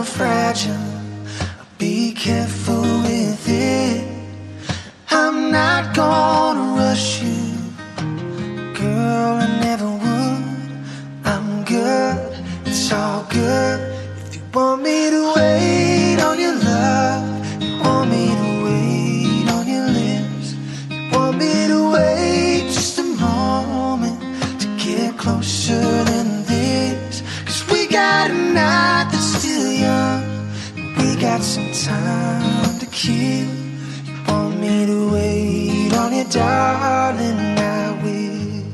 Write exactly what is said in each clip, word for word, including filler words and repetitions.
fragile, be careful with it. I'm not gonna rush you, girl, I never would. I'm good, it's all good. If you want me to wait on your love, you want me to wait on your lips, you want me to wait just a moment to get closer than this. Cause we got a night that's still young, and we got some time to kill. You want me to wait on you, darling, I will.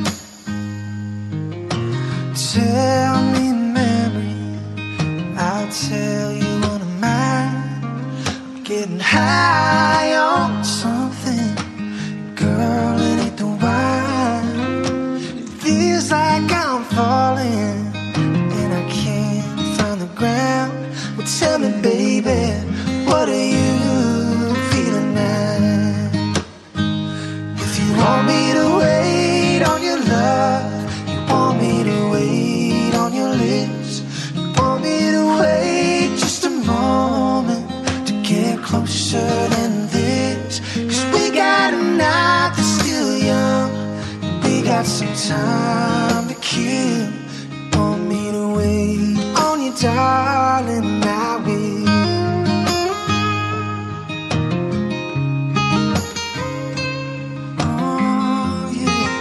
Tell me memory, I'll tell you one of mine. I'm getting high on something, girl, it ain't the wine. It feels like I'm falling and I can't find the ground. Well, tell me, baby, what are you feeling now? If you want me to wait on your love, you want me to wait on your lips, you want me to wait just a moment to get closer than this. Cause we got a night that's still young, and we got some time to kill. You want me to wait on you, darling, I will. Oh, yeah.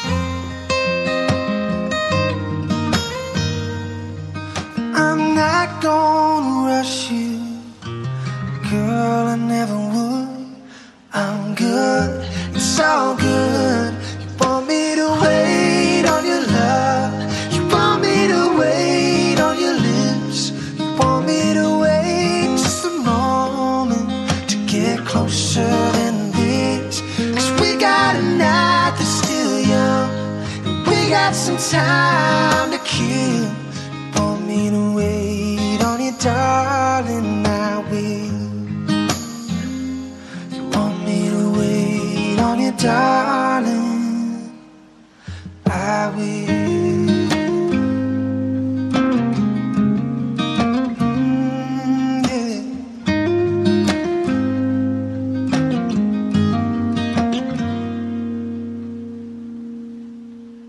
I'm not gonna rush you, girl, I never would. I'm good, it's all good. You want me to wait on your love, you want me to wait on your lips, you want me to wait just a moment to get closer than this. Cause we got a night that's still young, and we got some time to kill. You want me to wait on you, darling, I will. You want me to wait on you, darling, I will.